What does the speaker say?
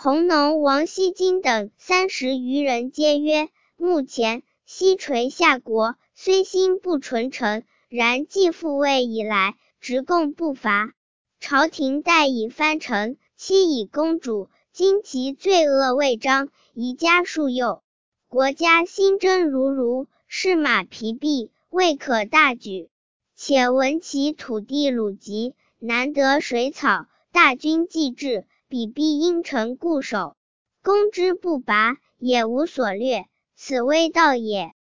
弘农王西京等30余人皆曰：目前西垂夏国，虽心不纯诚，然继复位以来，直贡不乏。朝廷待以藩臣，期以公主，今其罪恶未彰，宜加束诱。国家兴征如如，士马疲弊，未可大举。且闻其土地鲁瘠，难得水草，大军既至，彼必因城固守，攻之不拔，也无所略，此危道也。